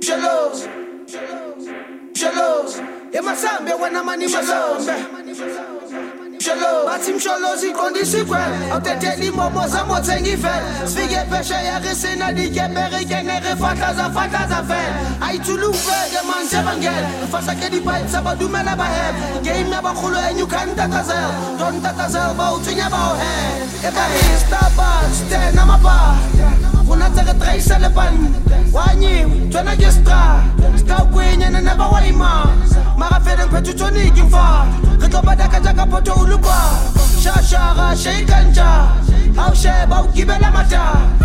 Shalos, shalos, emasambe wana mani mazombe. Shalos, batim shalos ikondisi kwe. Auteteli momo za motsengi fe. Sfige peshe ya resena di kebere kenere fataza fe. Aitulufe de man sebangel. Fasa ke di pipe saba dumela ba heb. Game ya ba khulu enyu kan tatazel. Don tatazel ba utunya ba he. Eba Starbucks te na mapa. Kuna tere trace le pan. Wanyi, twana gestra. Sta kwenye na neba waima. Mara feden petu toni kimfa. Rito badaka jaka poto ulupa. Shashara sheikanja. Au sheba ukibela mata.